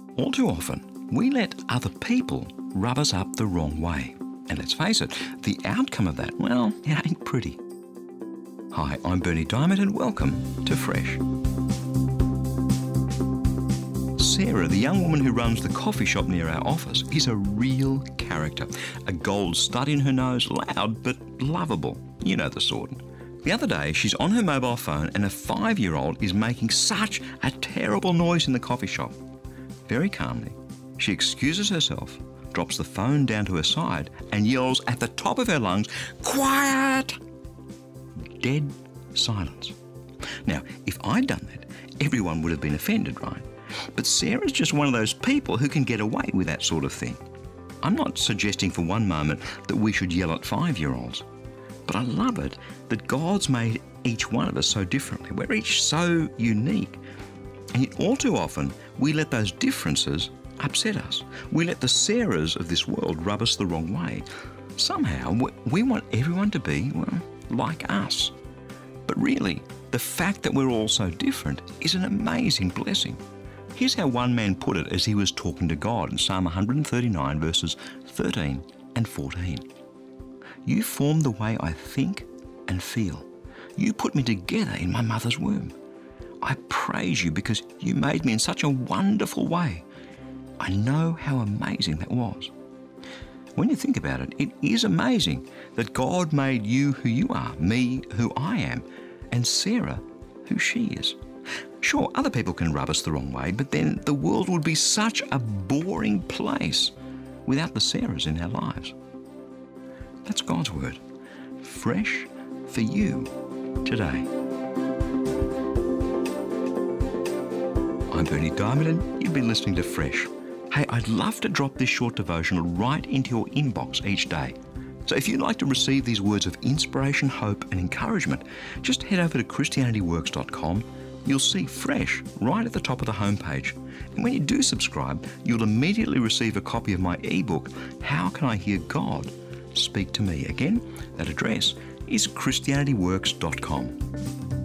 All too often, we let other people rub us up the wrong way. And let's face it, the outcome of that, well, it ain't pretty. Hi, I'm Berni Dymet and welcome to Fresh. Sarah, the young woman who runs the coffee shop near our office, is a real character. A gold stud in her nose, loud but lovable. You know the sort. The other day, she's on her mobile phone and a 5-year-old is making such a terrible noise in the coffee shop. Very calmly, she excuses herself, drops the phone down to her side and yells at the top of her lungs, "Quiet!" Dead silence. Now, if I'd done that, everyone would have been offended, right? But Sarah's just one of those people who can get away with that sort of thing. I'm not suggesting for one moment that we should yell at 5-year-olds, but I love it that God's made each one of us so differently. We're each so unique. And yet all too often, we let those differences upset us. We let the Sarahs of this world rub us the wrong way. Somehow, we want everyone to be, well, like us. But really, the fact that we're all so different is an amazing blessing. Here's how one man put it as he was talking to God in Psalm 139, verses 13 and 14. "You formed the way I think and feel. You put me together in my mother's womb. I praise you because you made me in such a wonderful way. I know how amazing that was." When you think about it, it is amazing that God made you who you are, me who I am, and Sarah who she is. Sure, other people can rub us the wrong way, but then the world would be such a boring place without the Sarahs in our lives. That's God's word. Fresh for you today. I'm Berni Dymet and you've been listening to Fresh. Hey, I'd love to drop this short devotional right into your inbox each day. So if you'd like to receive these words of inspiration, hope and encouragement, just head over to ChristianityWorks.com. You'll see Fresh right at the top of the homepage. And when you do subscribe, you'll immediately receive a copy of my ebook, How Can I Hear God Speak to Me? Again, that address is ChristianityWorks.com.